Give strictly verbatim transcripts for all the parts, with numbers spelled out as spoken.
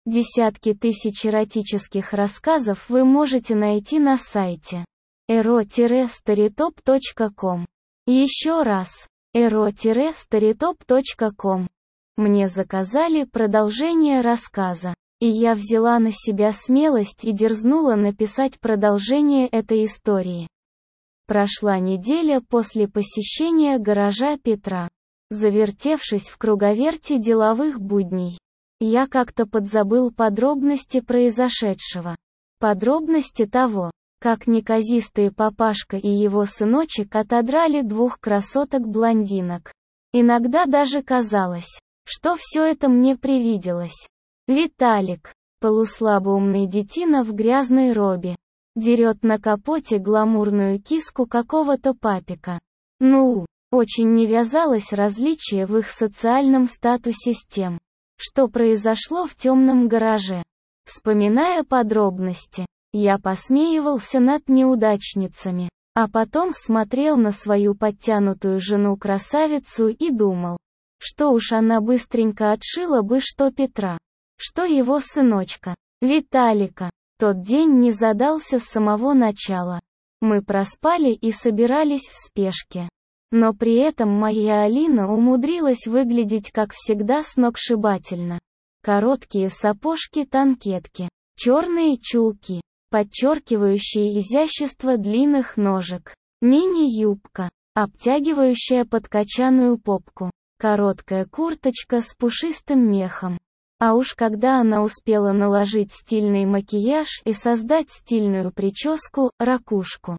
Десятки тысяч эротических рассказов вы можете найти на сайте эро старитоп точка ком. Еще раз, эро старитоп точка ком. Мне заказали продолжение рассказа, и я взяла на себя смелость и дерзнула написать продолжение этой истории. Прошла неделя после посещения гаража Петра. Завертевшись в круговерти деловых будней, я как-то подзабыл подробности произошедшего. Подробности того, как неказистые папашка и его сыночек отодрали двух красоток-блондинок. Иногда даже казалось, что все это мне привиделось. Виталик, полуслабоумный детина в грязной робе, дерет на капоте гламурную киску какого-то папика. Ну, очень не вязалось различие в их социальном статусе с тем, что произошло в темном гараже. Вспоминая подробности, я посмеивался над неудачницами, а потом смотрел на свою подтянутую жену-красавицу и думал, что уж она быстренько отшила бы что Петра, что его сыночка, Виталика. Тот день не задался с самого начала. Мы проспали и собирались в спешке. Но при этом моя Алина умудрилась выглядеть как всегда сногсшибательно. Короткие сапожки-танкетки, черные чулки, подчеркивающие изящество длинных ножек, мини-юбка, обтягивающая подкачанную попку, короткая курточка с пушистым мехом. А уж когда она успела наложить стильный макияж и создать стильную прическу, ракушку.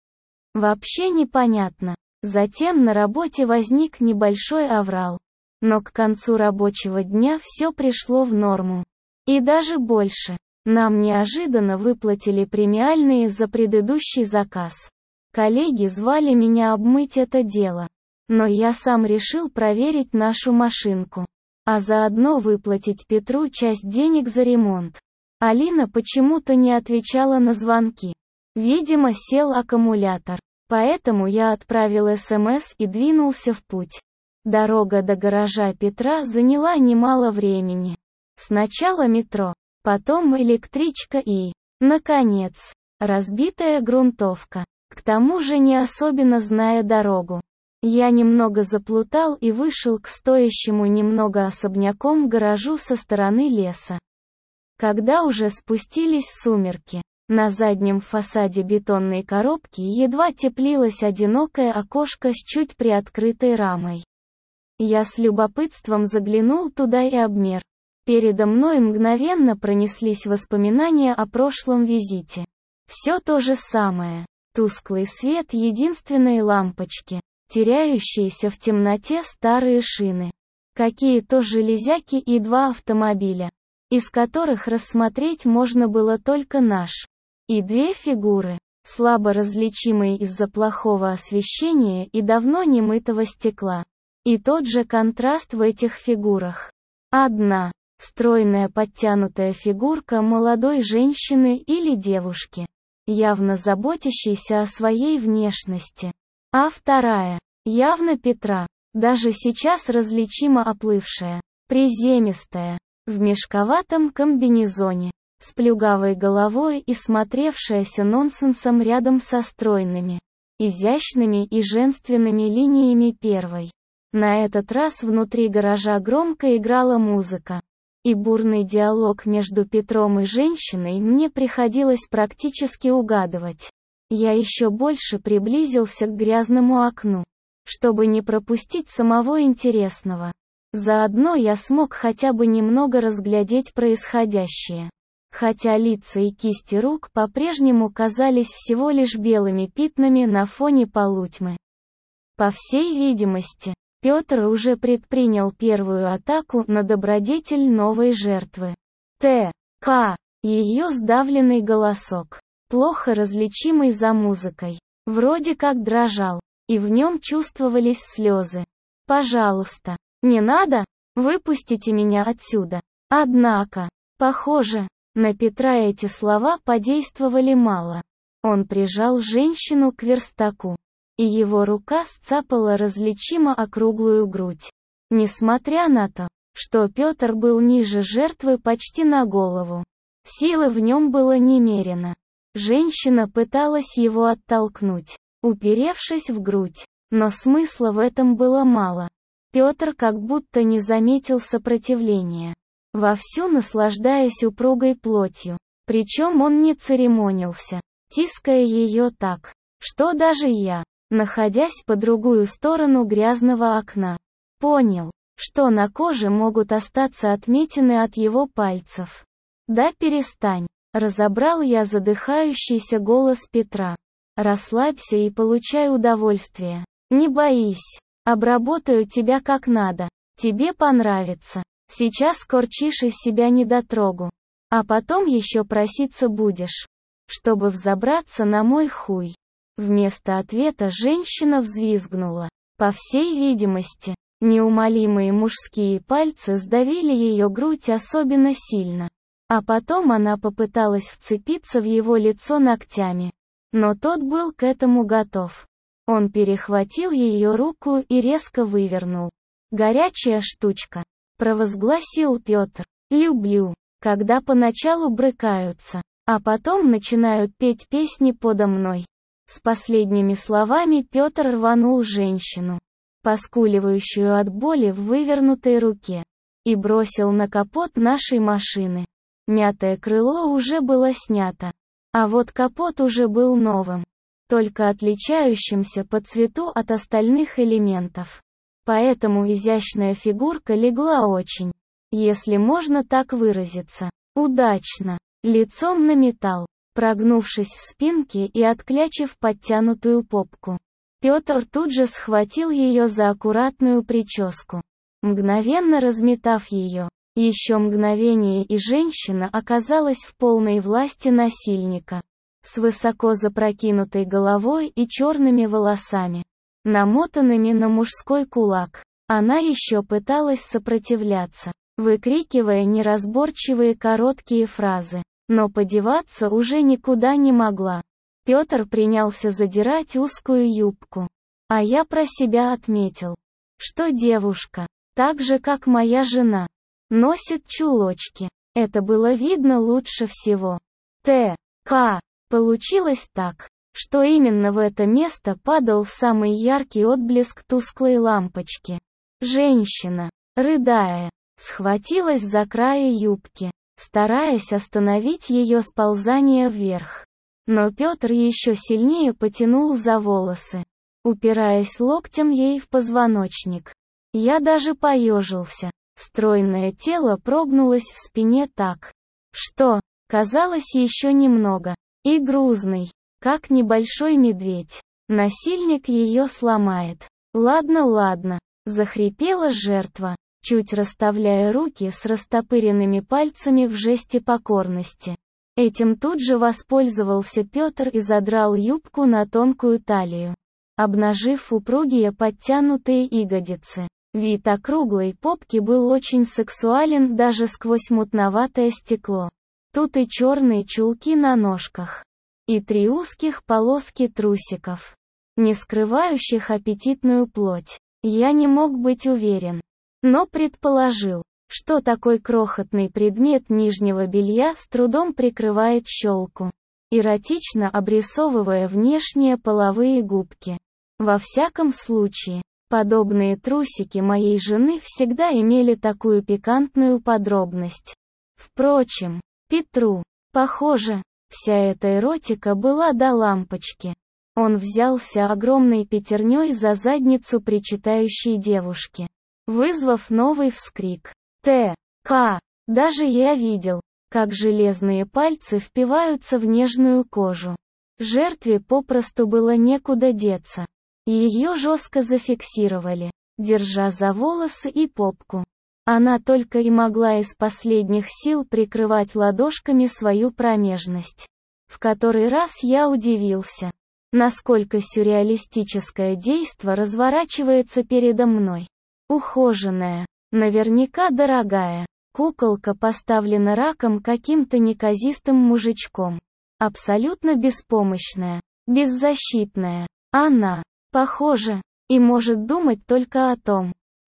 Вообще непонятно. Затем на работе возник небольшой аврал. Но к концу рабочего дня все пришло в норму. И даже больше. Нам неожиданно выплатили премиальные за предыдущий заказ. Коллеги звали меня обмыть это дело. Но я сам решил проверить нашу машинку. А заодно выплатить Петру часть денег за ремонт. Алина почему-то не отвечала на звонки. Видимо, сел аккумулятор. Поэтому я отправил СМС и двинулся в путь. Дорога до гаража Петра заняла немало времени. Сначала метро, потом электричка и, наконец, разбитая грунтовка. К тому же не особенно зная дорогу. Я немного заплутал и вышел к стоящему немного особняком гаражу со стороны леса. Когда уже спустились сумерки, на заднем фасаде бетонной коробки едва теплилось одинокое окошко с чуть приоткрытой рамой. Я с любопытством заглянул туда и обмер. Передо мной мгновенно пронеслись воспоминания о прошлом визите. Все то же самое. Тусклый свет единственной лампочки, теряющиеся в темноте старые шины. Какие-то железяки и два автомобиля, из которых рассмотреть можно было только наш. И две фигуры, слабо различимые из-за плохого освещения и давно немытого стекла. И тот же контраст в этих фигурах. Одна, стройная подтянутая фигурка молодой женщины или девушки, явно заботящейся о своей внешности. А вторая, явно Петра, даже сейчас различимо оплывшая, приземистая, в мешковатом комбинезоне, с плюгавой головой и смотревшаяся нонсенсом рядом со стройными, изящными и женственными линиями первой. На этот раз внутри гаража громко играла музыка. И бурный диалог между Петром и женщиной мне приходилось практически угадывать. Я еще больше приблизился к грязному окну, чтобы не пропустить самого интересного. Заодно я смог хотя бы немного разглядеть происходящее. Хотя лица и кисти рук по-прежнему казались всего лишь белыми пятнами на фоне полутьмы. По всей видимости, Петр уже предпринял первую атаку на добродетель новой жертвы. Т. К. Ее сдавленный голосок, плохо различимый за музыкой, вроде как дрожал, и в нем чувствовались слезы. «Пожалуйста, не надо, выпустите меня отсюда». Однако, похоже, на Петра эти слова подействовали мало. Он прижал женщину к верстаку, и его рука сцапала различимо округлую грудь. Несмотря на то, что Петр был ниже жертвы почти на голову. Силы в нем было немерено. Женщина пыталась его оттолкнуть, уперевшись в грудь, но смысла в этом было мало. Петр как будто не заметил сопротивления, вовсю наслаждаясь упругой плотью. Причем он не церемонился, тиская ее так, что даже я, находясь по другую сторону грязного окна, понял, что на коже могут остаться отметины от его пальцев. «Да перестань», — разобрал я задыхающийся голос Петра. «Расслабься и получай удовольствие. Не боись, обработаю тебя как надо, тебе понравится. Сейчас корчишь из себя недотрогу. А потом еще проситься будешь, чтобы взобраться на мой хуй». Вместо ответа женщина взвизгнула. По всей видимости, неумолимые мужские пальцы сдавили ее грудь особенно сильно. А потом она попыталась вцепиться в его лицо ногтями. Но тот был к этому готов. Он перехватил ее руку и резко вывернул. «Горячая штучка», — провозгласил Петр. «Люблю, когда поначалу брыкаются, а потом начинают петь песни подо мной». С последними словами Петр рванул женщину, поскуливающую от боли в вывернутой руке, и бросил на капот нашей машины. Мятое крыло уже было снято, а вот капот уже был новым, только отличающимся по цвету от остальных элементов. Поэтому изящная фигурка легла очень, если можно так выразиться, удачно, лицом на металл, прогнувшись в спинке и отклячив подтянутую попку. Петр тут же схватил ее за аккуратную прическу, мгновенно разметав ее. Еще мгновение, и женщина оказалась в полной власти насильника, с высоко запрокинутой головой и черными волосами, намотанными на мужской кулак. Она еще пыталась сопротивляться, выкрикивая неразборчивые короткие фразы, но подеваться уже никуда не могла. Петр принялся задирать узкую юбку, а я про себя отметил, что девушка, так же как моя жена, носит чулочки. Это было видно лучше всего. Т. К. Получилось так, что именно в это место падал самый яркий отблеск тусклой лампочки. Женщина, рыдая, схватилась за край юбки, стараясь остановить ее сползание вверх. Но Петр еще сильнее потянул за волосы, упираясь локтем ей в позвоночник. Я даже поежился. Стройное тело прогнулось в спине так, что, казалось, еще немного, и грузный, как небольшой медведь. Насильник ее сломает. «Ладно, ладно», — захрипела жертва, чуть расставляя руки с растопыренными пальцами в жесте покорности. Этим тут же воспользовался Петр и задрал юбку на тонкую талию, обнажив упругие подтянутые ягодицы. Вид округлой попки был очень сексуален даже сквозь мутноватое стекло. Тут и черные чулки на ножках, и три узких полоски трусиков, не скрывающих аппетитную плоть. Я не мог быть уверен, но предположил, что такой крохотный предмет нижнего белья с трудом прикрывает щелку, эротично обрисовывая внешние половые губки. Во всяком случае, подобные трусики моей жены всегда имели такую пикантную подробность. Впрочем, Петру, похоже, вся эта эротика была до лампочки. Он взялся огромной пятерней за задницу причитающей девушки, вызвав новый вскрик. Т. К. Даже я видел, как железные пальцы впиваются в нежную кожу. Жертве попросту было некуда деться. Ее жестко зафиксировали, держа за волосы и попку. Она только и могла из последних сил прикрывать ладошками свою промежность. В который раз я удивился, насколько сюрреалистическое действо разворачивается передо мной. Ухоженная, наверняка дорогая, куколка поставлена раком каким-то неказистым мужичком. Абсолютно беспомощная, беззащитная. Она, похоже, и может думать только о том,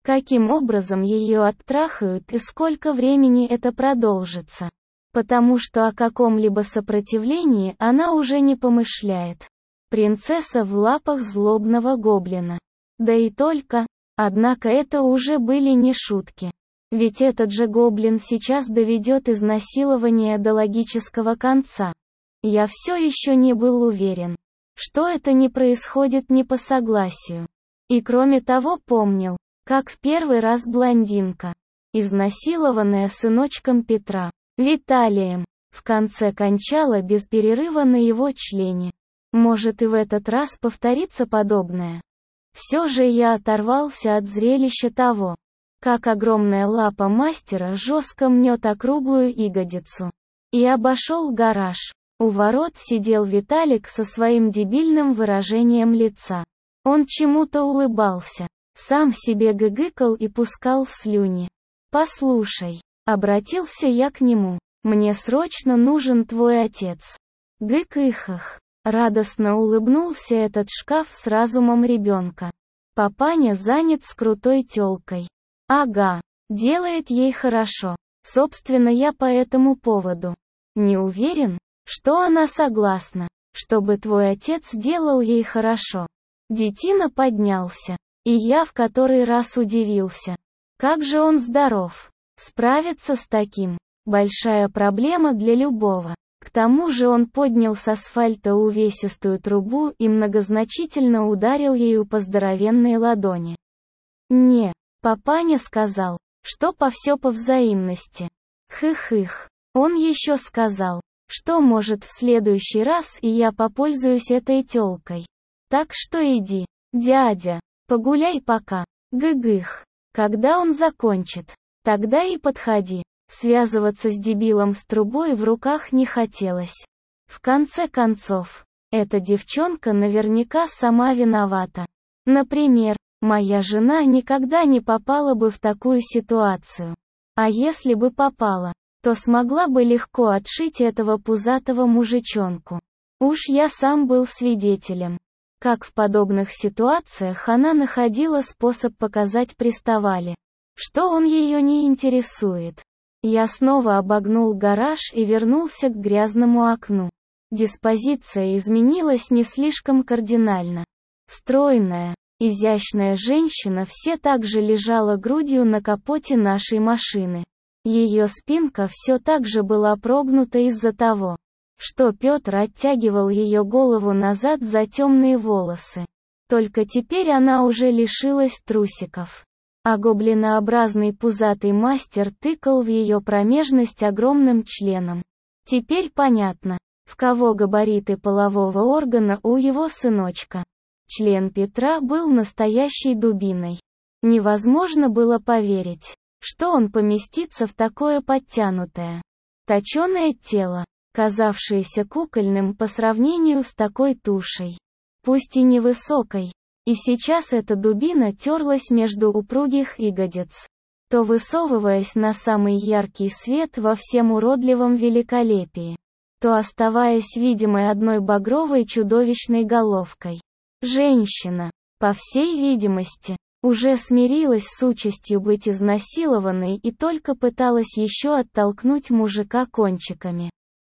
Каким образом ее оттрахают и сколько времени это продолжится. Потому что о каком-либо сопротивлении она уже не помышляет. Принцесса в лапах злобного гоблина. Да и только. Однако это уже были не шутки. Ведь этот же гоблин сейчас доведет изнасилование до логического конца. Я все еще не был уверен, что это не происходит не по согласию. И кроме того помнил, как в первый раз блондинка, изнасилованная сыночком Петра, Виталием, в конце кончала без перерыва на его члене. Может и в этот раз повторится подобное. Все же я оторвался от зрелища того, как огромная лапа мастера жестко мнет округлую ягодицу. И обошел гараж. У ворот сидел Виталик со своим дебильным выражением лица. Он чему-то улыбался, сам себе гыгыкал и пускал слюни. «Послушай», — обратился я к нему, — «мне срочно нужен твой отец». Гык-ихах. Радостно улыбнулся этот шкаф с разумом ребенка. Папаня занят с крутой тёлкой. Ага, делает ей хорошо. Собственно, я по этому поводу не уверен, что она согласна, чтобы твой отец делал ей хорошо. Детина поднялся, и я в который раз удивился. Как же он здоров. Справиться с таким – большая проблема для любого. К тому же он поднял с асфальта увесистую трубу и многозначительно ударил ею по здоровенной ладони. «Не», папаня сказал, что по все по взаимности. Хых-хых. Он еще сказал, что может в следующий раз и я попользуюсь этой тёлкой. Так что иди, дядя, погуляй пока. Гыгых. Когда он закончит, тогда и подходи. Связываться с дебилом с трубой в руках не хотелось. В конце концов, эта девчонка наверняка сама виновата. Например, моя жена никогда не попала бы в такую ситуацию. А если бы попала, то смогла бы легко отшить этого пузатого мужичонку. Уж я сам был свидетелем, как в подобных ситуациях она находила способ показать приставали, что он ее не интересует. Я снова обогнул гараж и вернулся к грязному окну. Диспозиция изменилась не слишком кардинально. Стройная, изящная женщина все так же лежала грудью на капоте нашей машины. Ее спинка все так же была прогнута из-за того, что Петр оттягивал ее голову назад за темные волосы. Только теперь она уже лишилась трусиков. А гоблинообразный пузатый мастер тыкал в ее промежность огромным членом. Теперь понятно, в кого габариты полового органа у его сыночка. Член Петра был настоящей дубиной. Невозможно было поверить, что он поместится в такое подтянутое, точеное тело, казавшееся кукольным по сравнению с такой тушей. Пусть и невысокой. И сейчас эта дубина терлась между упругих ягодиц, то высовываясь на самый яркий свет во всем уродливом великолепии, то оставаясь видимой одной багровой чудовищной головкой. Женщина, по всей видимости, уже смирилась с участью быть изнасилованной и только пыталась еще оттолкнуть мужика кончиками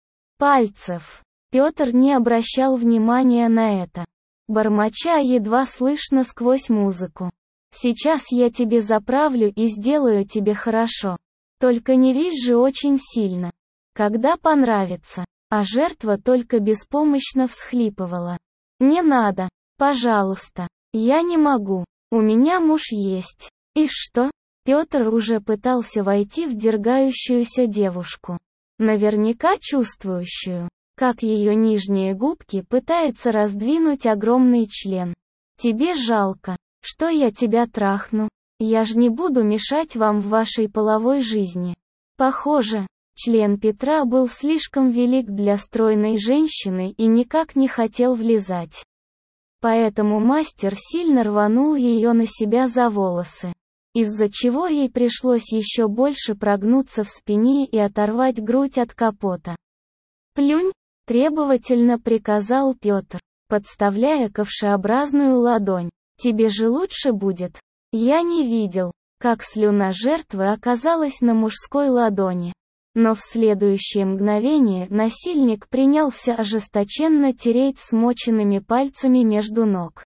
пальцев. Петр не обращал внимания на это, бормоча едва слышно сквозь музыку. «Сейчас я тебе заправлю и сделаю тебе хорошо. Только не визжи же очень сильно. Когда понравится». А жертва только беспомощно всхлипывала. «Не надо, пожалуйста. Я не могу. У меня муж есть». «И что?» Петр уже пытался войти в дергающуюся девушку. Наверняка чувствующую, как ее нижние губки пытается раздвинуть огромный член. «Тебе жалко, что я тебя трахну? Я ж не буду мешать вам в вашей половой жизни». Похоже, член Петра был слишком велик для стройной женщины и никак не хотел влезать. Поэтому мастер сильно рванул ее на себя за волосы, из-за чего ей пришлось еще больше прогнуться в спине и оторвать грудь от капота. «Плюнь!» — требовательно приказал Петр, подставляя ковшеобразную ладонь. «Тебе же лучше будет». Я не видел, как слюна жертвы оказалась на мужской ладони. Но в следующее мгновение насильник принялся ожесточенно тереть смоченными пальцами между ног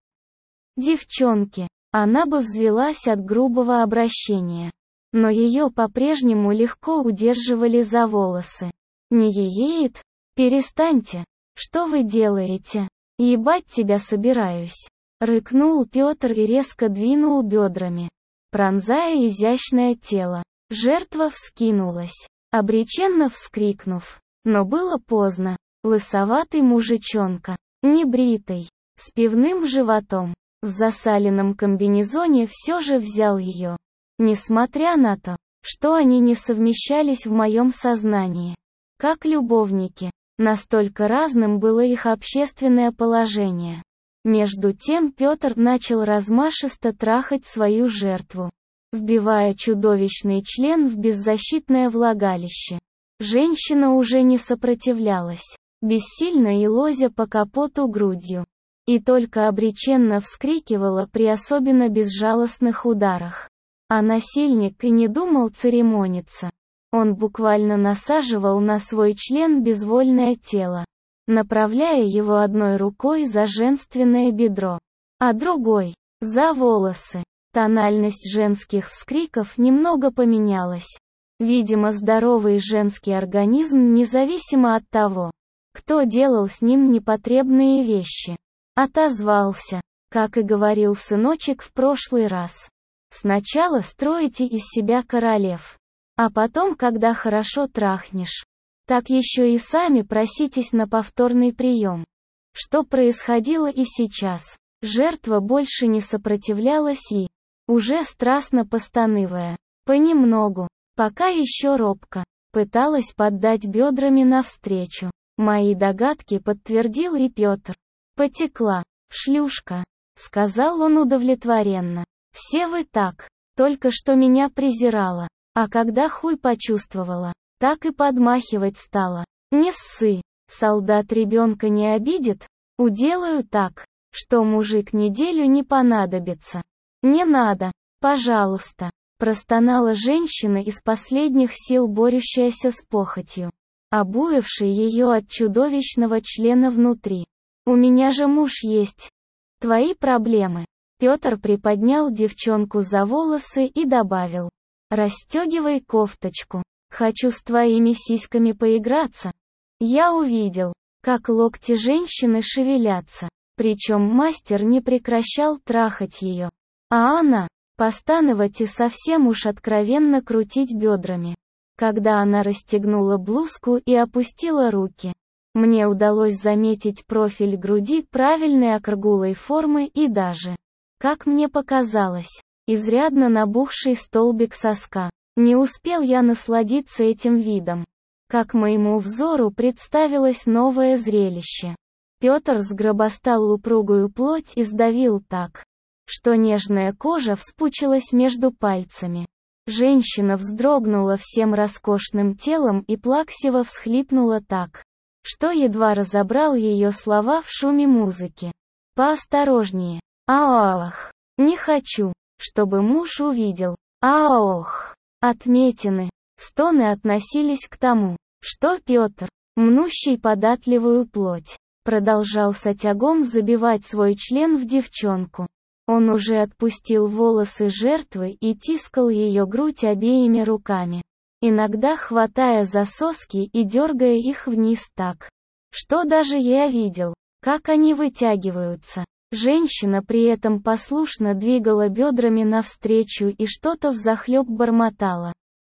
девчонки. Она бы взвилась от грубого обращения. Но ее по-прежнему легко удерживали за волосы. «Не ееет? Перестаньте! Что вы делаете? Ебать тебя собираюсь!» Рыкнул Петр и резко двинул бедрами, пронзая изящное тело. Жертва вскинулась, обреченно вскрикнув. Но было поздно. Лысоватый мужичонка, небритый, с пивным животом, в засаленном комбинезоне все же взял ее. Несмотря на то, что они не совмещались в моем сознании. Как любовники, настолько разным было их общественное положение. Между тем Петр начал размашисто трахать свою жертву, вбивая чудовищный член в беззащитное влагалище. Женщина уже не сопротивлялась, бессильно елозя по капоту грудью, и только обреченно вскрикивала при особенно безжалостных ударах. А насильник и не думал церемониться. Он буквально насаживал на свой член безвольное тело, направляя его одной рукой за женственное бедро, а другой – за волосы. Тональность женских вскриков немного поменялась. Видимо, здоровый женский организм независимо от того, кто делал с ним непотребные вещи, отозвался, как и говорил сыночек в прошлый раз. Сначала строите из себя королев, а потом, когда хорошо трахнешь, так еще и сами проситесь на повторный прием. Что происходило и сейчас. Жертва больше не сопротивлялась и, уже страстно постанывая, понемногу, пока еще робко, пыталась поддать бедрами навстречу. Мои догадки подтвердил и Петр. «Потекла, шлюшка», — сказал он удовлетворенно. «Все вы так, только что меня презирала, а когда хуй почувствовала, так и подмахивать стала. Не ссы, солдат ребенка не обидит, уделаю так, что мужик неделю не понадобится. Не надо, пожалуйста», простонала женщина из последних сил, борющаяся с похотью, обуявшей ее от чудовищного члена внутри. «У меня же муж есть. Твои проблемы». Петр приподнял девчонку за волосы и добавил: «Расстегивай кофточку. Хочу с твоими сиськами поиграться». Я увидел, как локти женщины шевелятся, причем мастер не прекращал трахать ее, а она постановать и совсем уж откровенно крутить бедрами. Когда она расстегнула блузку и опустила руки, мне удалось заметить профиль груди правильной округлой формы и даже, как мне показалось, изрядно набухший столбик соска. Не успел я насладиться этим видом, как моему взору представилось новое зрелище. Петр сгробастал упругую плоть и сдавил так, что нежная кожа вспучилась между пальцами. Женщина вздрогнула всем роскошным телом и плаксиво всхлипнула так, что едва разобрал ее слова в шуме музыки. «Поосторожнее. Аох. Не хочу, чтобы муж увидел. Аох». Отметины, стоны относились к тому, что Петр, мнущий податливую плоть, продолжал с отягом забивать свой член в девчонку. Он уже отпустил волосы жертвы и тискал ее грудь обеими руками, иногда хватая за соски и дергая их вниз так, что даже я видел, как они вытягиваются. Женщина при этом послушно двигала бедрами навстречу и что-то взахлеб бормотала.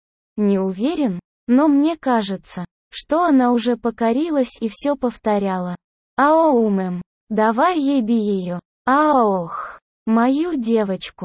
Не уверен, но мне кажется, что она уже покорилась и все повторяла. «Аоумэм, давай еби ее. Аох, мою девочку.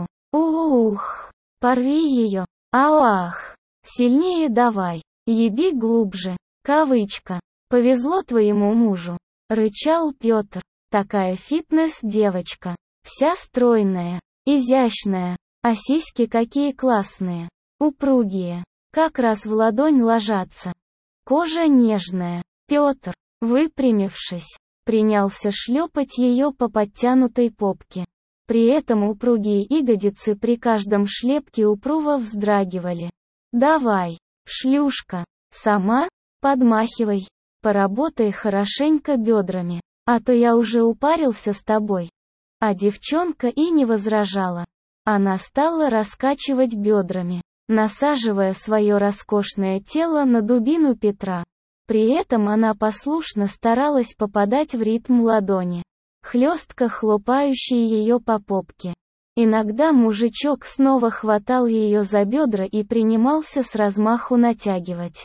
Ух, порви ее. Аах, сильнее давай, еби глубже». Кавычка. «Повезло твоему мужу», — рычал Петр. Такая фитнес-девочка, вся стройная, изящная, а сиськи какие классные, упругие, как раз в ладонь ложатся. Кожа нежная. Петр, выпрямившись, принялся шлепать ее по подтянутой попке. При этом упругие ягодицы при каждом шлепке упруго вздрагивали. «Давай, шлюшка, сама, подмахивай, поработай хорошенько бедрами, а то я уже упарился с тобой». А девчонка и не возражала. Она стала раскачивать бедрами, насаживая свое роскошное тело на дубину Петра. При этом она послушно старалась попадать в ритм ладони, хлестко хлопающей ее по попке. Иногда мужичок снова хватал ее за бедра и принимался с размаху натягивать.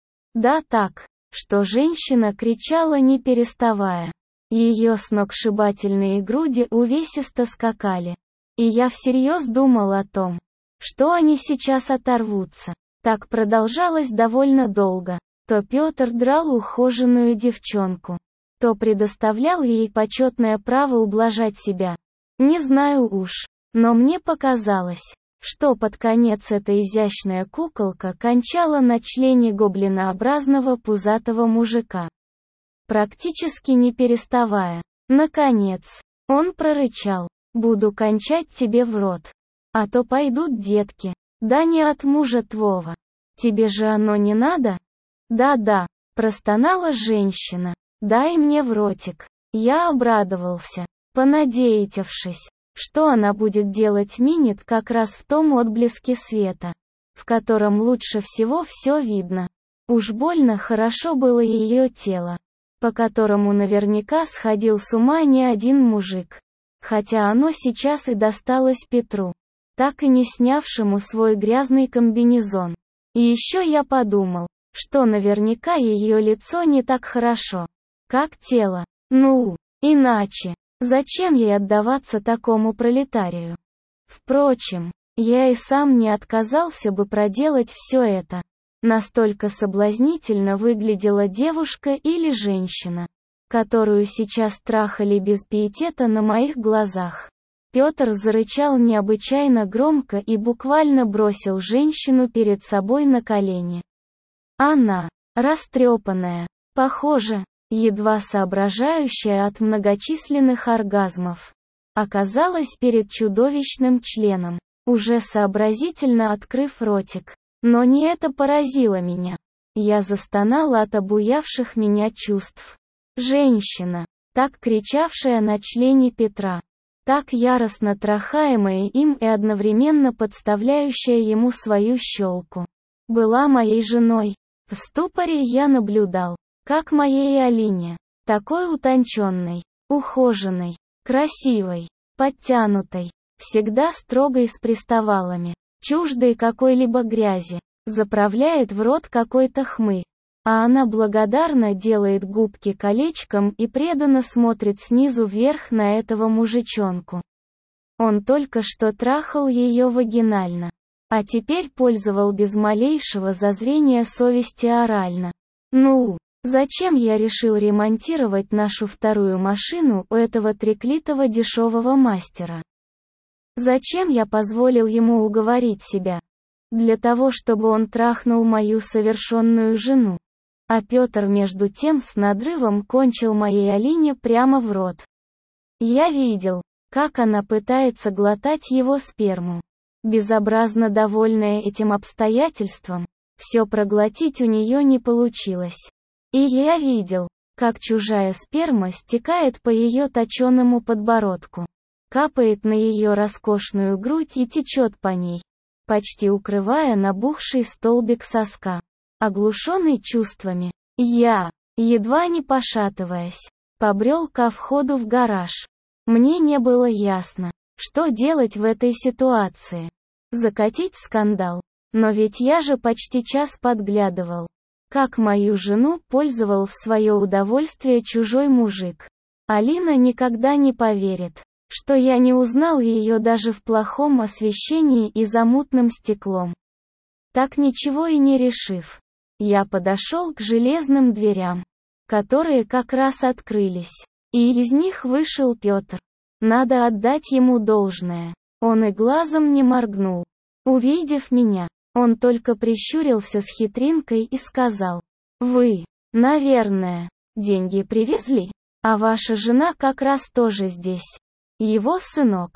Да так, что женщина кричала не переставая. Ее сногсшибательные груди увесисто скакали. И я всерьез думал о том, что они сейчас оторвутся. Так продолжалось довольно долго. То Петр драл ухоженную девчонку, то предоставлял ей почетное право ублажать себя. Не знаю уж, но мне показалось, что под конец эта изящная куколка кончала на члене гоблинообразного пузатого мужика. Практически не переставая. Наконец, он прорычал: «Буду кончать тебе в рот. А то пойдут детки. Да не от мужа твоего. Тебе же оно не надо?» «Да-да», — простонала женщина. «Дай мне в ротик». Я обрадовался, понадеявшись, что она будет делать минет как раз в том отблеске света, в котором лучше всего все видно. Уж больно хорошо было ее тело, по которому наверняка сходил с ума не один мужик. Хотя оно сейчас и досталось Петру, так и не снявшему свой грязный комбинезон. И еще я подумал, что наверняка ее лицо не так хорошо, как тело. Ну, иначе, зачем ей отдаваться такому пролетарию? Впрочем, я и сам не отказался бы проделать все это. Настолько соблазнительно выглядела девушка или женщина, которую сейчас трахали без пиетета на моих глазах. Петр зарычал необычайно громко и буквально бросил женщину перед собой на колени. Она, растрепанная, похоже, едва соображающая от многочисленных оргазмов, оказалась перед чудовищным членом, уже сообразительно открыв ротик. Но не это поразило меня. Я застонала от обуявших меня чувств. Женщина, так кричавшая на члене Петра, так яростно трахаемая им и одновременно подставляющая ему свою щелку, была моей женой. В ступоре я наблюдал, как моей Алине, такой утонченной, ухоженной, красивой, подтянутой, всегда строгой с приставалами, чуждой какой-либо грязи, заправляет в рот какой-то хмырь, а она благодарно делает губки колечком и преданно смотрит снизу вверх на этого мужичонку. Он только что трахал ее вагинально, а теперь пользовал без малейшего зазрения совести орально. Ну, зачем я решил ремонтировать нашу вторую машину у этого треклятого дешевого мастера? Зачем я позволил ему уговорить себя? Для того, чтобы он трахнул мою совершенную жену. А Петр между тем с надрывом кончил моей Алине прямо в рот. Я видел, как она пытается глотать его сперму. Безобразно довольная этим обстоятельством, все проглотить у нее не получилось. И я видел, как чужая сперма стекает по ее точенному подбородку, капает на ее роскошную грудь и течет по ней, почти укрывая набухший столбик соска. Оглушенный чувствами, я, едва не пошатываясь, побрел ко входу в гараж. Мне не было ясно, что делать в этой ситуации. Закатить скандал. Но ведь я же почти час подглядывал, как мою жену пользовал в свое удовольствие чужой мужик. Алина никогда не поверит, что я не узнал ее даже в плохом освещении и за мутным стеклом. Так ничего и не решив, я подошел к железным дверям, которые как раз открылись, и из них вышел Петр. Надо отдать ему должное. Он и глазом не моргнул. Увидев меня, он только прищурился с хитринкой и сказал: «Вы, наверное, деньги привезли, а ваша жена как раз тоже здесь». Его сынок,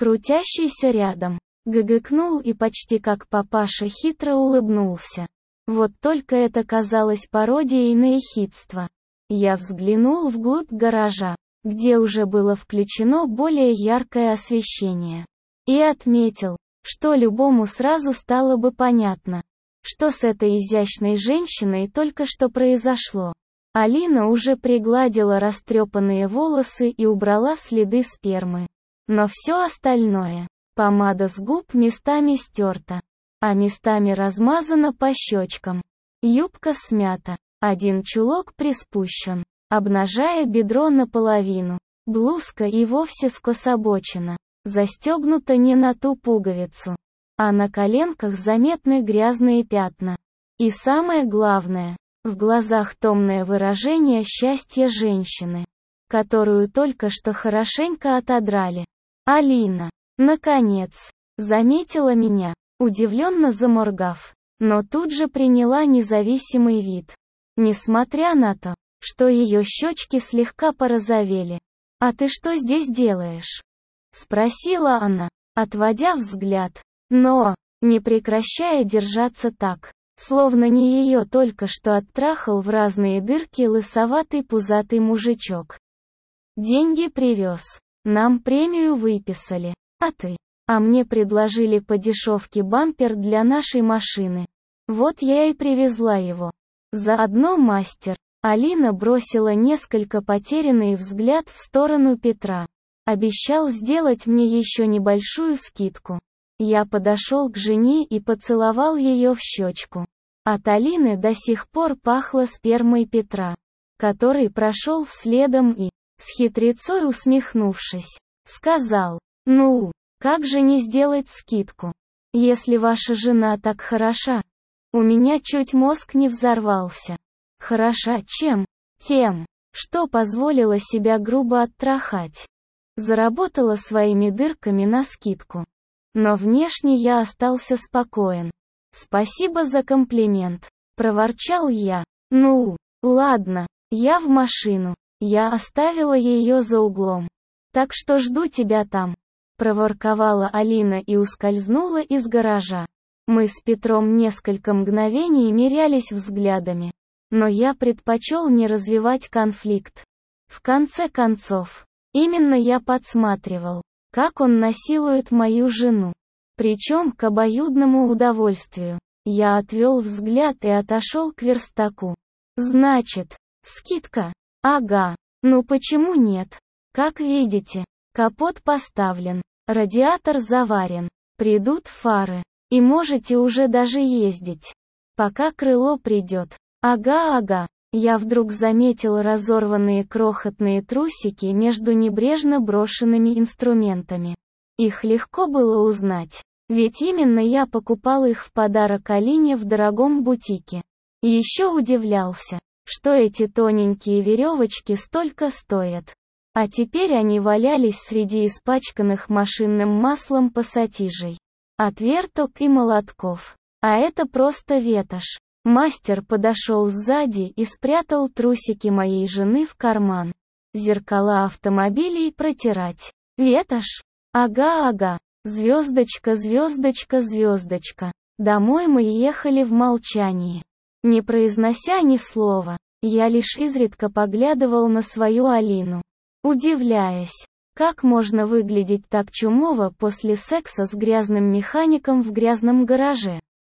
крутящийся рядом. Гыгыкнул и почти как папаша хитро улыбнулся. Вот только это казалось пародией на ехидство. Я взглянул вглубь гаража, где уже было включено более яркое освещение. И отметил, что любому сразу стало бы понятно, что с этой изящной женщиной только что произошло. Алина уже пригладила растрепанные волосы и убрала следы спермы. Но все остальное, помада с губ местами стерта, а местами размазана по щечкам. Юбка смята, один чулок приспущен, обнажая бедро наполовину. Блузка и вовсе скособочена, застегнута не на ту пуговицу, а на коленках заметны грязные пятна. И самое главное, в глазах томное выражение счастья женщины, которую только что хорошенько отодрали. Алина, наконец, заметила меня, удивленно заморгав, но тут же приняла независимый вид. Несмотря на то, что ее щечки слегка порозовели. «А ты что здесь делаешь?» — спросила она, отводя взгляд, но, не прекращая держаться так, словно не ее только что оттрахал в разные дырки лысоватый пузатый мужичок. «Деньги привез. Нам премию выписали. А ты? А мне предложили по дешевке бампер для нашей машины. Вот я и привезла его. Заодно мастер». Алина бросила несколько потерянный взгляд в сторону Петра. Обещал сделать мне еще небольшую скидку. Я подошел к жене и поцеловал ее в щечку. От Алины до сих пор пахло спермой Петра, который прошел следом и, с хитрецой усмехнувшись, сказал: «Ну, как же не сделать скидку, если ваша жена так хороша?» У меня чуть мозг не взорвался. Хороша чем? Тем, что позволила себя грубо оттрахать. Заработала своими дырками на скидку. Но внешне я остался спокоен. «Спасибо за комплимент», — проворчал я. «Ну, ладно, я в машину». Я оставила ее за углом. «Так что жду тебя там», — проворковала Алина и ускользнула из гаража. Мы с Петром несколько мгновений мерялись взглядами. Но я предпочел не развивать конфликт. В конце концов, именно я подсматривал, как он насилует мою жену. Причем к обоюдному удовольствию. Я отвел взгляд и отошел к верстаку. «Значит, скидка? Ага. Ну почему нет? Как видите, капот поставлен, радиатор заварен, придут фары, и можете уже даже ездить. Пока крыло придет». Ага-ага, я вдруг заметил разорванные крохотные трусики между небрежно брошенными инструментами. Их легко было узнать, ведь именно я покупал их в подарок Алине в дорогом бутике. И еще удивлялся, что эти тоненькие веревочки столько стоят. А теперь они валялись среди испачканных машинным маслом пассатижей, отверток и молотков. А это просто ветошь. Мастер подошел сзади и спрятал трусики моей жены в карман. Зеркала автомобилей протирать. Ветошь? Ага-ага. Звездочка, звездочка, звездочка. Домой мы ехали в молчании. Не произнося ни слова, я лишь изредка поглядывал на свою Алину, удивляясь, как можно выглядеть так чумово после секса с грязным механиком в грязном гараже.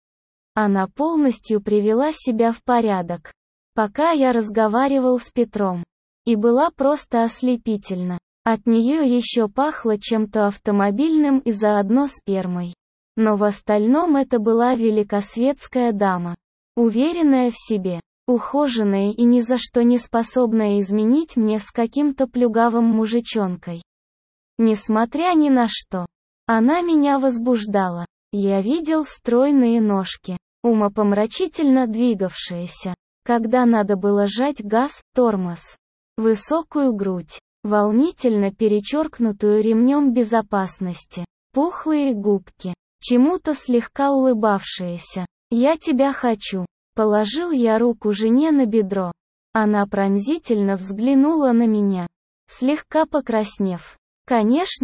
Она полностью привела себя в порядок, пока я разговаривал с Петром, и была просто ослепительна. От нее еще пахло чем-то автомобильным и заодно спермой. Но в остальном это была великосветская дама, уверенная в себе, ухоженная и ни за что не способная изменить мне с каким-то плюгавым мужичонкой. Несмотря ни на что, она меня возбуждала. Я видел стройные ножки, умопомрачительно двигавшиеся, когда надо было жать газ, тормоз, высокую грудь, волнительно перечеркнутую ремнем безопасности, пухлые губки, чему-то слегка улыбавшиеся. «Я тебя хочу», — положил я руку жене на бедро. Она пронзительно взглянула на меня, слегка покраснев. «Конечно,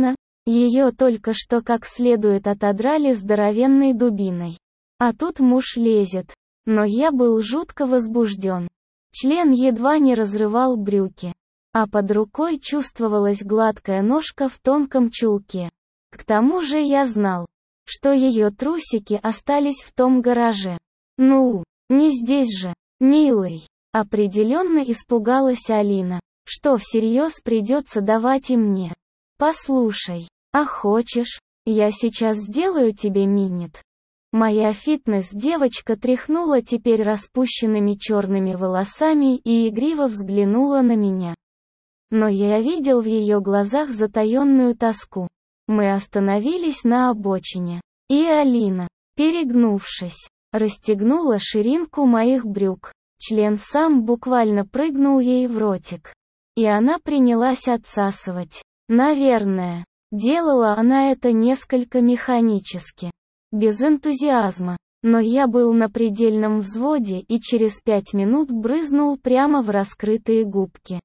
Ее только что как следует отодрали здоровенной дубиной. А тут муж лезет. Но я был жутко возбужден. Член едва не разрывал брюки. А под рукой чувствовалась гладкая ножка в тонком чулке. К тому же я знал, что ее трусики остались в том гараже. Ну, не здесь же, милый. Определенно испугалась Алина, что всерьез придется давать и мне. Послушай, а хочешь, я сейчас сделаю тебе минет? Моя фитнес-девочка тряхнула теперь распущенными черными волосами и игриво взглянула на меня. Но я видел в ее глазах затаенную тоску. Мы остановились на обочине. И Алина, перегнувшись, расстегнула ширинку моих брюк. Член сам буквально прыгнул ей в ротик. И она принялась отсасывать. Наверное, делала она это несколько механически. Без энтузиазма. Но я был на предельном взводе и через пять минут брызнул прямо в раскрытые губки.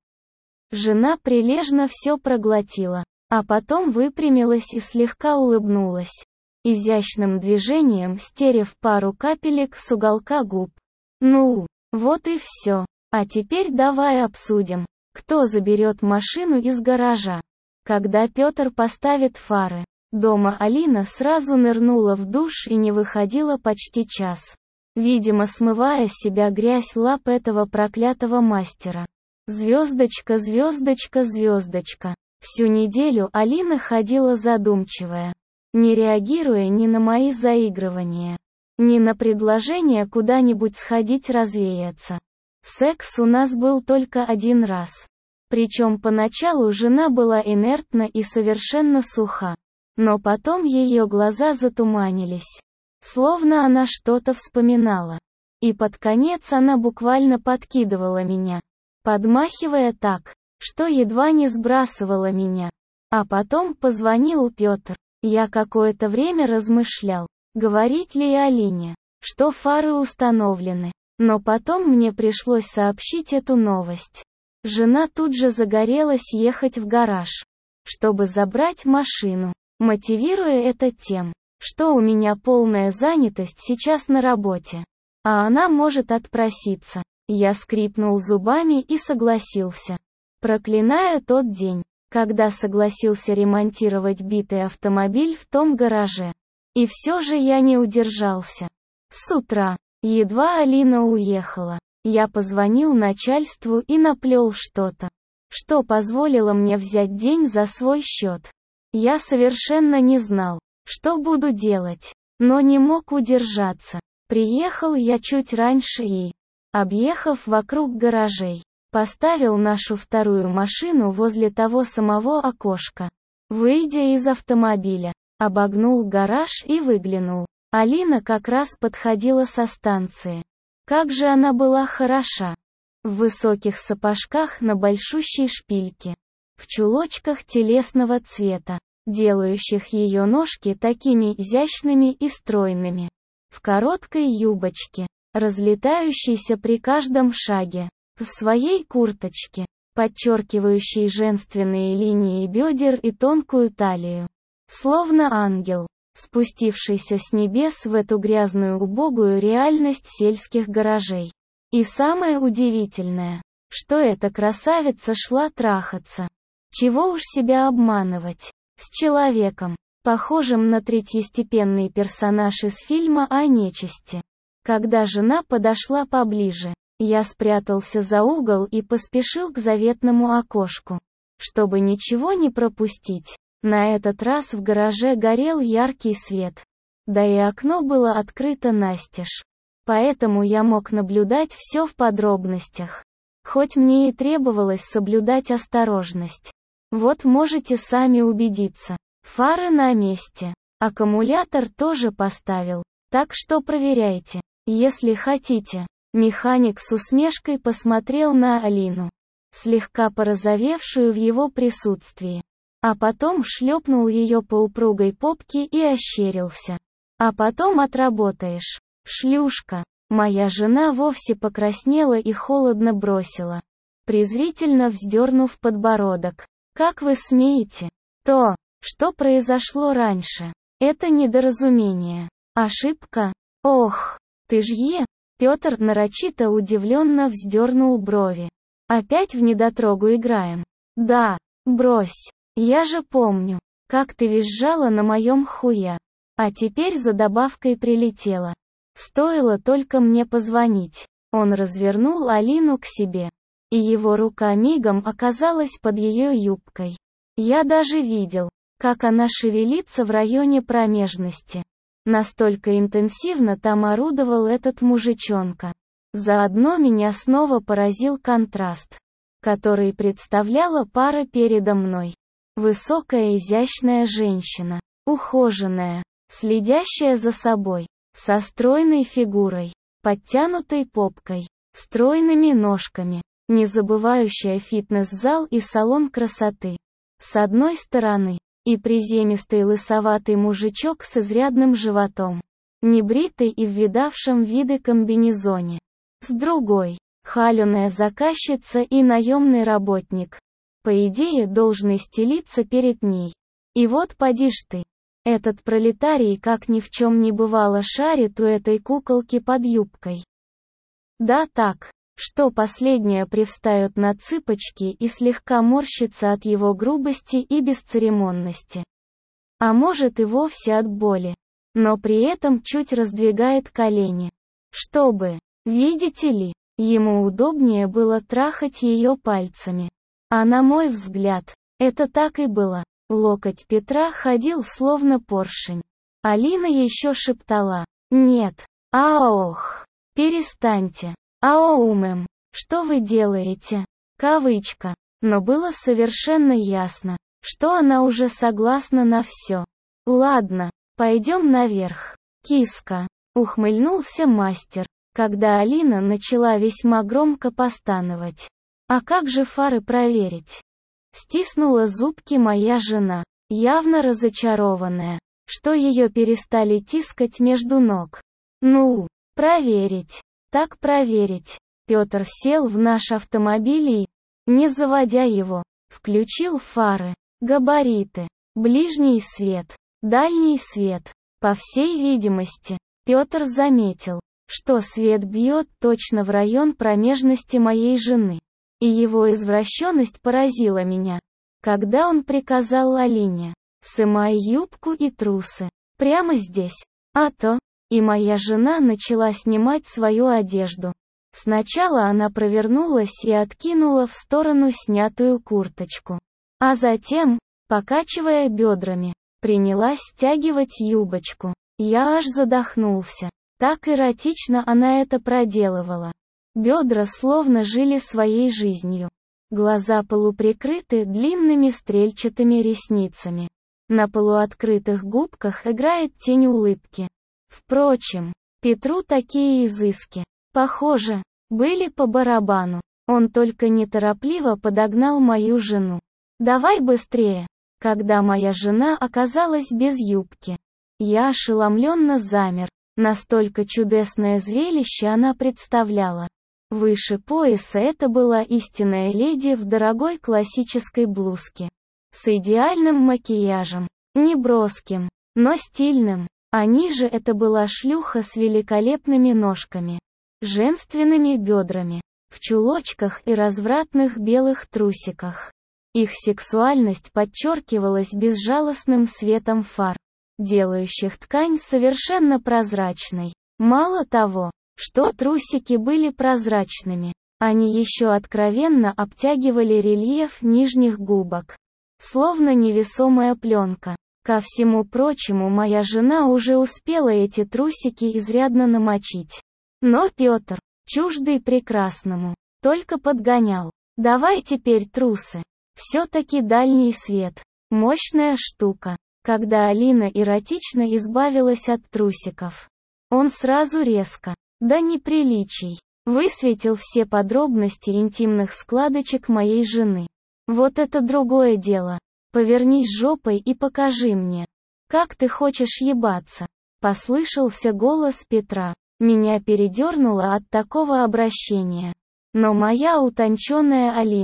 Жена прилежно все проглотила, а потом выпрямилась и слегка улыбнулась, изящным движением стерев пару капелек с уголка губ. Ну, вот и все. А теперь давай обсудим, кто заберет машину из гаража. Когда Петр поставит фары. Дома Алина сразу нырнула в душ и не выходила почти час. Видимо, смывая с себя грязь лап этого проклятого мастера. Звездочка, звездочка, звездочка. Всю неделю Алина ходила задумчивая, не реагируя ни на мои заигрывания, ни на предложение куда-нибудь сходить развеяться. Секс у нас был только один раз. Причем поначалу жена была инертна и совершенно суха. Но потом ее глаза затуманились. Словно она что-то вспоминала. И под конец она буквально подкидывала меня, подмахивая так, что едва не сбрасывала меня. А потом позвонил Петр. Я какое-то время размышлял, говорить ли Алине, что фары установлены. Но потом мне пришлось сообщить эту новость. Жена тут же загорелась ехать в гараж, чтобы забрать машину. Мотивируя это тем, что у меня полная занятость сейчас на работе, а она может отпроситься. Я скрипнул зубами и согласился, проклиная тот день, когда согласился ремонтировать битый автомобиль в том гараже. И все же я не удержался. С утра, едва Алина уехала, я позвонил начальству и наплел что-то, что позволило мне взять день за свой счет. Я совершенно не знал, что буду делать, но не мог удержаться. Приехал я чуть раньше и, объехав вокруг гаражей, поставил нашу вторую машину возле того самого окошка. Выйдя из автомобиля, обогнул гараж и выглянул. Алина как раз подходила со станции. Как же она была хороша! В высоких сапожках на большущей шпильке, в чулочках телесного цвета, делающих ее ножки такими изящными и стройными, в короткой юбочке, разлетающейся при каждом шаге, в своей курточке, подчеркивающей женственные линии бедер и тонкую талию. Словно ангел, спустившийся с небес в эту грязную убогую реальность сельских гаражей. И самое удивительное, что эта красавица шла трахаться. Чего уж себя обманывать. С человеком, похожим на третьестепенный персонаж из фильма о нечисти. Когда жена подошла поближе, я спрятался за угол и поспешил к заветному окошку, чтобы ничего не пропустить. На этот раз в гараже горел яркий свет. Да и окно было открыто настежь. Поэтому я мог наблюдать все в подробностях. Хоть мне и требовалось соблюдать осторожность. Вот можете сами убедиться. Фары на месте. Аккумулятор тоже поставил. Так что проверяйте, если хотите. Механик с усмешкой посмотрел на Алину, слегка порозовевшую в его присутствии. А потом шлепнул ее по упругой попке и ощерился. А потом отработаешь, шлюшка. Моя жена вовсе покраснела и холодно бросила, презрительно вздернув подбородок. Как вы смеете? То, Что произошло раньше? Это недоразумение. Ошибка? Ох, ты ж е... Петр нарочито удивленно вздернул брови. Опять в недотрогу играем? Да, брось. Я же помню, как ты визжала на моем хуя. А теперь за добавкой прилетела. Стоило только мне позвонить. Он развернул Алину к себе. И его рука мигом оказалась под ее юбкой. Я даже видел, как она шевелится в районе промежности. Настолько интенсивно там орудовал этот мужичонка. Заодно меня снова поразил контраст, который представляла пара передо мной. Высокая изящная женщина, ухоженная, следящая за собой, со стройной фигурой, подтянутой попкой, стройными ножками, не забывающая фитнес-зал и салон красоты. С одной стороны, и приземистый лысоватый мужичок с изрядным животом, небритый и в видавшем виды комбинезоне. С другой, холеная заказчица и наемный работник. По идее, должны стелиться перед ней. И вот поди ж ты. Этот пролетарий как ни в чем не бывало шарит у этой куколки под юбкой. Да так, что последняя привстает на цыпочки и слегка морщится от его грубости и бесцеремонности. А может и вовсе от боли. Но при этом чуть раздвигает колени. Чтобы, видите ли, ему удобнее было трахать ее пальцами. А на мой взгляд, это так и было. Локоть Петра ходил словно поршень. Алина еще шептала: «Нет, аох, перестаньте, аоумэм, что вы делаете?» Кавычка. Но было совершенно ясно, что она уже согласна на все. «Ладно, пойдем наверх, киска», — ухмыльнулся мастер, когда Алина начала весьма громко постановать. «А как же фары проверить?» Стиснула зубки моя жена, явно разочарованная, что ее перестали тискать между ног. «Ну, проверить, так проверить». Петр сел в наш автомобиль и, не заводя его, включил фары, габариты, ближний свет, дальний свет. По всей видимости, Петр заметил, что свет бьет точно в район промежности моей жены. И его извращенность поразила меня, когда он приказал Алине: «Сымай юбку и трусы, прямо здесь, а то...» И моя жена начала снимать свою одежду. Сначала она провернулась и откинула в сторону снятую курточку. А затем, покачивая бедрами, принялась стягивать юбочку. Я аж задохнулся. Так эротично она это проделывала. Бедра словно жили своей жизнью. Глаза полуприкрыты длинными стрельчатыми ресницами. На полуоткрытых губках играет тень улыбки. Впрочем, Петру такие изыски, похоже, были по барабану. Он только неторопливо подогнал мою жену. «Давай быстрее!» Когда моя жена оказалась без юбки, я ошеломленно замер. Настолько чудесное зрелище она представляла. Выше пояса это была истинная леди в дорогой классической блузке. С идеальным макияжем. Не броским, но стильным. А ниже это была шлюха с великолепными ножками. Женственными бедрами. В чулочках и развратных белых трусиках. Их сексуальность подчеркивалась безжалостным светом фар, делающих ткань совершенно прозрачной. Мало того, что трусики были прозрачными, они еще откровенно обтягивали рельеф нижних губок. Словно невесомая пленка. Ко всему прочему, моя жена уже успела эти трусики изрядно намочить. Но Петр, чуждый прекрасному, только подгонял. «Давай теперь трусы». Все-таки дальний свет. Мощная штука. Когда Алина эротично избавилась от трусиков, он сразу резко, до неприличий, высветил все подробности интимных складочек моей жены. «Вот это другое дело. Повернись жопой и покажи мне, как ты хочешь ебаться», — послышался голос Петра. Меня передернуло от такого обращения. Но моя утонченная Алина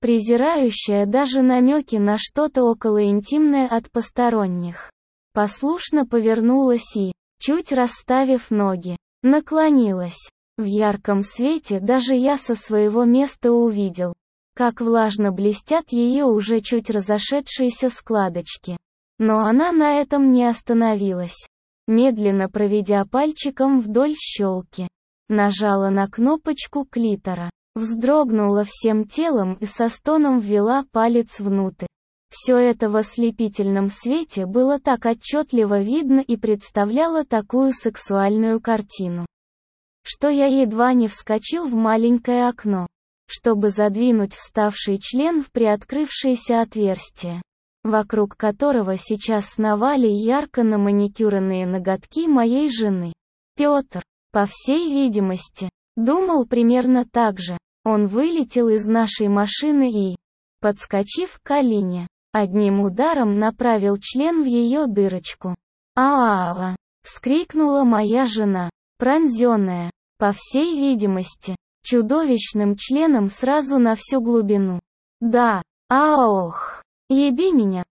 презирающая даже намеки на что-то околоинтимное от посторонних. Послушно повернулась и, чуть расставив ноги, наклонилась. В ярком свете даже я со своего места увидел, как влажно блестят ее уже чуть разошедшиеся складочки. Но она на этом не остановилась. Медленно проведя пальчиком вдоль щелки, нажала на кнопочку клитора, вздрогнула всем телом и со стоном ввела палец внутрь. Все это в ослепительном свете было так отчетливо видно и представляло такую сексуальную картину, что я едва не вскочил в маленькое окно, чтобы задвинуть вставший член в приоткрывшееся отверстие, вокруг которого сейчас сновали ярко наманикюренные ноготки моей жены. Петр, по всей видимости, думал примерно так же. Он вылетел из нашей машины и, подскочив к Алине, одним ударом направил член в ее дырочку. «А-а-а!» — вскрикнула моя жена, пронзенная, по всей видимости, чудовищным членом сразу на всю глубину. «Да, аох! Еби меня!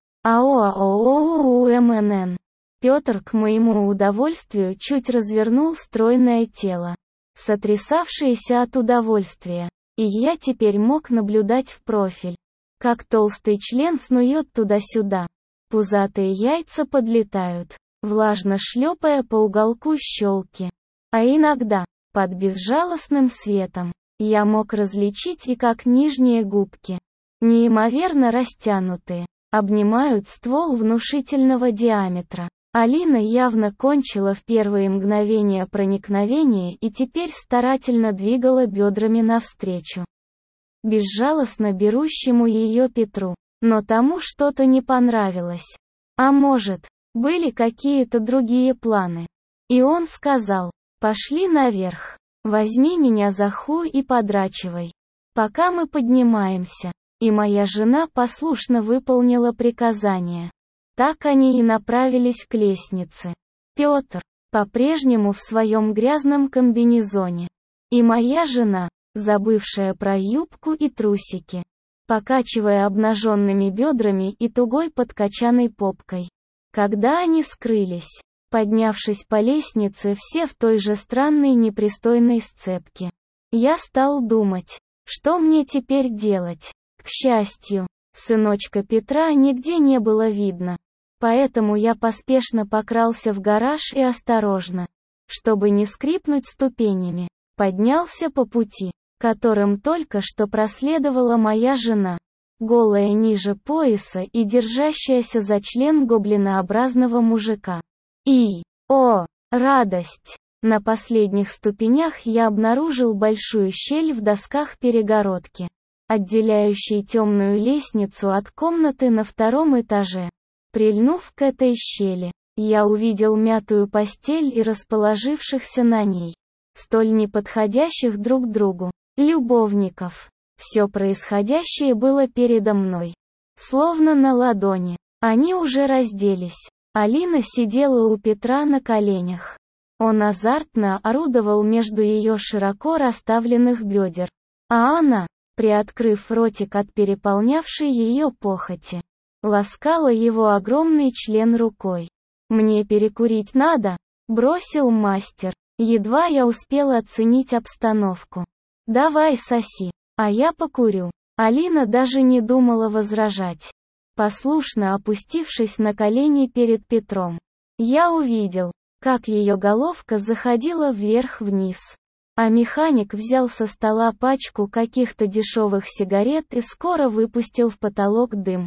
Ао-ао-о-о-у-м-н-н!» Петр к моему удовольствию чуть развернул стройное тело, сотрясавшееся от удовольствия, и я теперь мог наблюдать в профиль, как толстый член снует туда-сюда. Пузатые яйца подлетают, влажно шлепая по уголку щелки. А иногда, под безжалостным светом, я мог различить и как нижние губки, неимоверно растянутые, обнимают ствол внушительного диаметра. Алина явно кончила в первые мгновения проникновения и теперь старательно двигала бедрами навстречу безжалостно берущему ее Петру. Но тому что-то не понравилось. А может, были какие-то другие планы. И он сказал: «Пошли наверх. Возьми меня за хуй и подрачивай, пока мы поднимаемся». И моя жена послушно выполнила приказание. Так они и направились к лестнице. Петр, по-прежнему в своем грязном комбинезоне. И моя жена, забывшая про юбку и трусики, покачивая обнаженными бедрами и тугой подкачанной попкой. Когда они скрылись, поднявшись по лестнице все в той же странной непристойной сцепке, я стал думать, что мне теперь делать. К счастью, сыночка Петра нигде не было видно, поэтому я поспешно покрался в гараж и осторожно, чтобы не скрипнуть ступенями, поднялся по пути, которым только что проследовала моя жена, голая ниже пояса и держащаяся за член гоблинообразного мужика. И, о, радость! На последних ступенях я обнаружил большую щель в досках перегородки, отделяющей темную лестницу от комнаты на втором этаже. Прильнув к этой щели, я увидел мятую постель и расположившихся на ней, столь неподходящих друг другу, любовников. Все происходящее было передо мной, словно на ладони. Они уже разделись. Алина сидела у Петра на коленях. Он азартно орудовал между ее широко расставленных бедер, а она, приоткрыв ротик от переполнявшей ее похоти, ласкала его огромный член рукой. «Мне перекурить надо», — бросил мастер, едва я успел оценить обстановку. «Давай соси, а я покурю». Алина даже не думала возражать. Послушно опустившись на колени перед Петром, я увидел, как ее головка заходила вверх-вниз. А механик взял со стола пачку каких-то дешевых сигарет и скоро выпустил в потолок дым.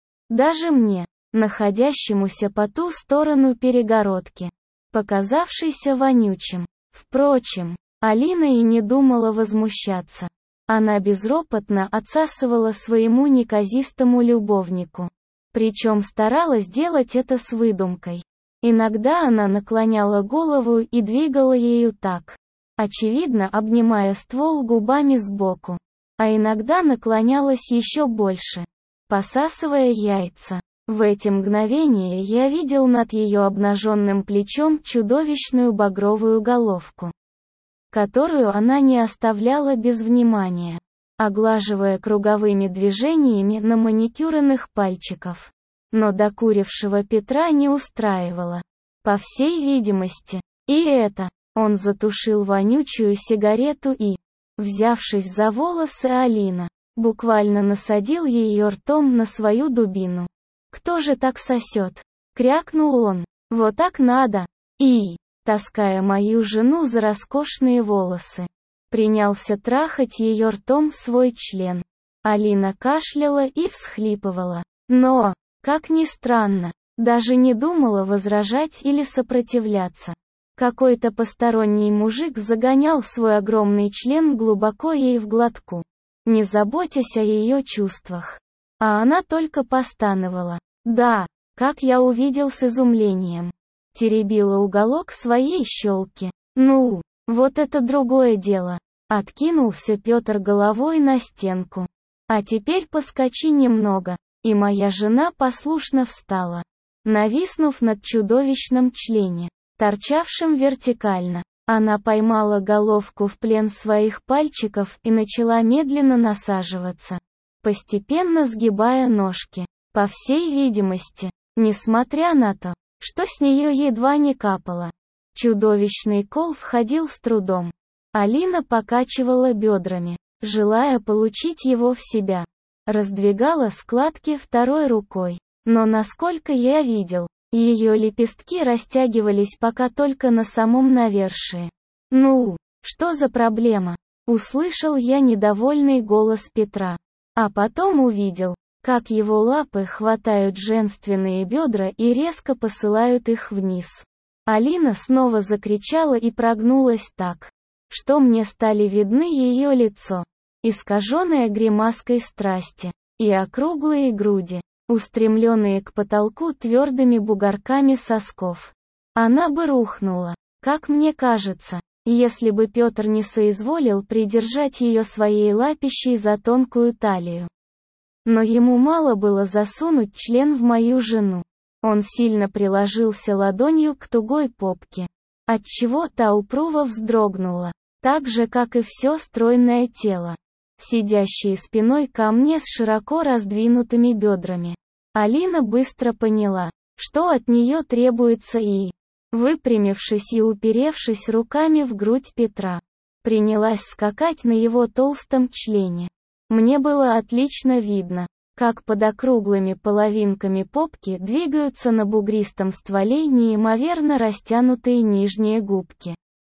Даже мне, находящемуся по ту сторону перегородки, показавшийся вонючим. Впрочем, Алина и не думала возмущаться. Она безропотно отсасывала своему неказистому любовнику. Причем старалась делать это с выдумкой. Иногда она наклоняла голову и двигала ею так, очевидно обнимая ствол губами сбоку. А иногда наклонялась еще больше, посасывая яйца. В эти мгновения я видел над ее обнаженным плечом чудовищную багровую головку, которую она не оставляла без внимания. оглаживая круговыми движениями на маникюренных пальчиков. Но докурившего Петра не устраивало. По всей видимости. И это. Он затушил вонючую сигарету и, взявшись за волосы Алина, буквально насадил ее ртом на свою дубину. «Кто же так сосет?» — крякнул он. «Вот так надо!» И, таская мою жену за роскошные волосы, принялся трахать ее ртом свой член. Алина кашляла и всхлипывала. Но, как ни странно, даже не думала возражать или сопротивляться. Какой-то посторонний мужик загонял свой огромный член глубоко ей в глотку, не заботясь о ее чувствах. А она только постановала. «Да», как я увидел с изумлением. Теребила уголок своей щелки. «Ну, вот это другое дело». Откинулся Петр головой на стенку. «А теперь поскочи немного». И моя жена послушно встала, нависнув над чудовищным члене, торчавшим вертикально. Она поймала головку в плен своих пальчиков и начала медленно насаживаться, постепенно сгибая ножки. По всей видимости, несмотря на то, что с нее едва не капало, чудовищный кол входил с трудом. Алина покачивала бедрами, желая получить его в себя. Раздвигала складки второй рукой. Но насколько я видел, ее лепестки растягивались пока только на самом навершии. «Ну, что за проблема?» — услышал я недовольный голос Петра. А потом увидел, как его лапы хватают женственные бедра и резко посылают их вниз. Алина снова закричала и прогнулась так, что мне стали видны ее лицо, искаженное гримаской страсти, и округлые груди, устремленные к потолку твердыми бугорками сосков. Она бы рухнула, как мне кажется, если бы Петр не соизволил придержать ее своей лапищей за тонкую талию. Но ему мало было засунуть член в мою жену. Он сильно приложился ладонью к тугой попке, отчего та упруго вздрогнула, так же, как и все стройное тело, сидящее спиной ко мне с широко раздвинутыми бедрами. Алина быстро поняла, что от нее требуется и, выпрямившись и уперевшись руками в грудь Петра, принялась скакать на его толстом члене. Мне было отлично видно, как под округлыми половинками попки двигаются на бугристом стволе неимоверно растянутые нижние губки.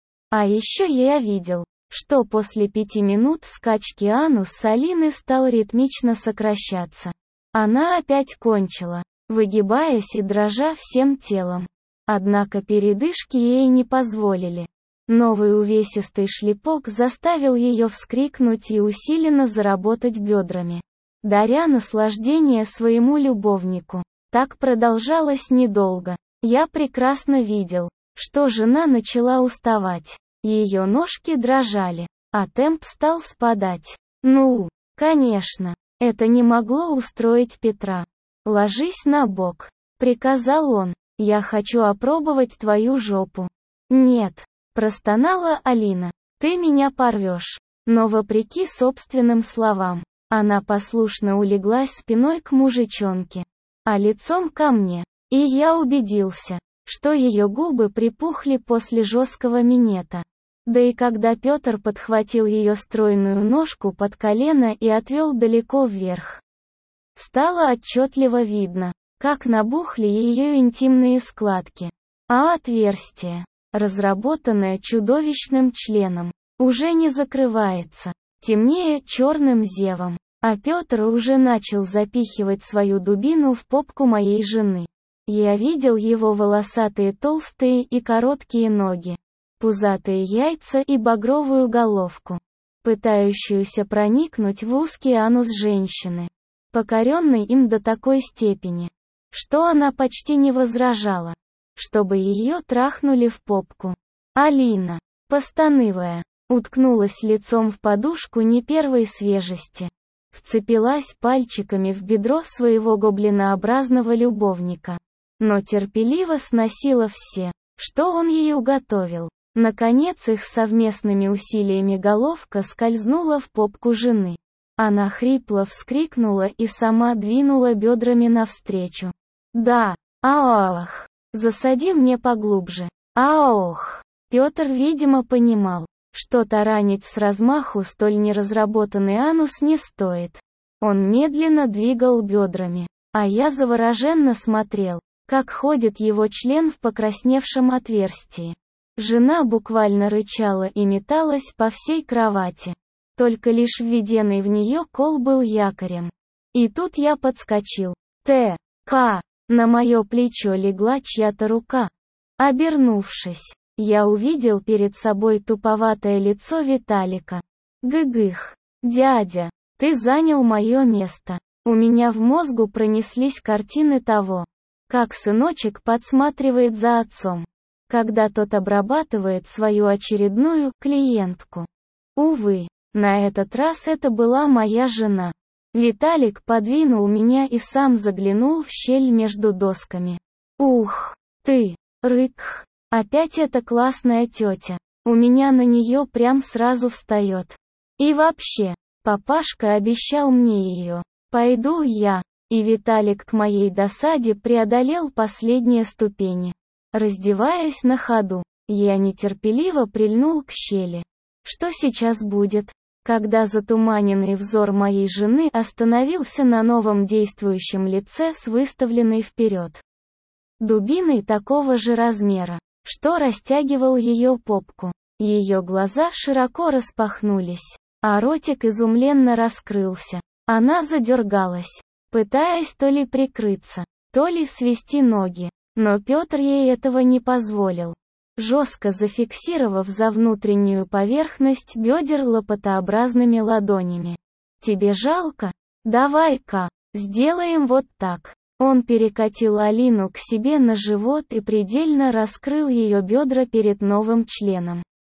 А еще я видел, что после пяти минут скачки анус Алины стал ритмично сокращаться. Она опять кончила, выгибаясь и дрожа всем телом. Однако передышки ей не позволили. Новый увесистый шлепок заставил ее вскрикнуть и усиленно заработать бедрами, даря наслаждение своему любовнику. Так продолжалось недолго. Я прекрасно видел, что жена начала уставать. Ее ножки дрожали, а темп стал спадать. Ну, конечно, это не могло устроить Петра. «Ложись на бок», — приказал он. «Я хочу опробовать твою жопу». «Нет», — простонала Алина, — «ты меня порвешь». Но вопреки собственным словам, она послушно улеглась спиной к мужичонке, а лицом ко мне. И я убедился, что ее губы припухли после жесткого минета. Да и когда Петр подхватил ее стройную ножку под колено и отвел далеко вверх, стало отчетливо видно, как набухли ее интимные складки. А отверстие, разработанное чудовищным членом, уже не закрывается, темнее черным зевом. А Петр уже начал запихивать свою дубину в попку моей жены. Я видел его волосатые толстые и короткие ноги, пузатые яйца и багровую головку, пытающуюся проникнуть в узкий анус женщины, покоренной им до такой степени, что она почти не возражала, чтобы ее трахнули в попку. Алина, постанывая, уткнулась лицом в подушку не первой свежести, вцепилась пальчиками в бедро своего гоблинообразного любовника, но терпеливо сносила все, что он ей уготовил. Наконец их совместными усилиями головка скользнула в попку жены. Она хрипло вскрикнула и сама двинула бедрами навстречу. Да, аох, засади мне поглубже. Аох. Петр, видимо, понимал, что таранить с размаху столь неразработанный анус не стоит. Он медленно двигал бедрами, а я завороженно смотрел, как ходит его член в покрасневшем отверстии. Жена буквально рычала и металась по всей кровати. Только лишь введенный в нее кол был якорем. И тут я подскочил. Т. К. На мое плечо легла чья-то рука. Обернувшись, я увидел перед собой туповатое лицо Виталика. Гыгых. Дядя, ты занял мое место. У меня в мозгу пронеслись картины того, как сыночек подсматривает за отцом, когда тот обрабатывает свою очередную клиентку. Увы, на этот раз это была моя жена. Виталик подвинул меня и сам заглянул в щель между досками. Ух, ты, рык, опять эта классная тетя. У меня на нее прям сразу встает. И вообще, папашка обещал мне ее. Пойду я. И Виталик к моей досаде преодолел последние ступени. Раздеваясь на ходу, я нетерпеливо прильнул к щели. Что сейчас будет? Когда затуманенный взор моей жены остановился на новом действующем лице с выставленной вперед дубиной такого же размера, что растягивал ее попку. Ее глаза широко распахнулись, а ротик изумленно раскрылся. Она задергалась, пытаясь то ли прикрыться, то ли свести ноги, но Петр ей этого не позволил, жестко зафиксировав за внутреннюю поверхность бедер лопатообразными ладонями. «Тебе жалко? Давай-ка, сделаем вот так». Он перекатил Алину к себе на живот и предельно раскрыл ее бедра перед новым членом.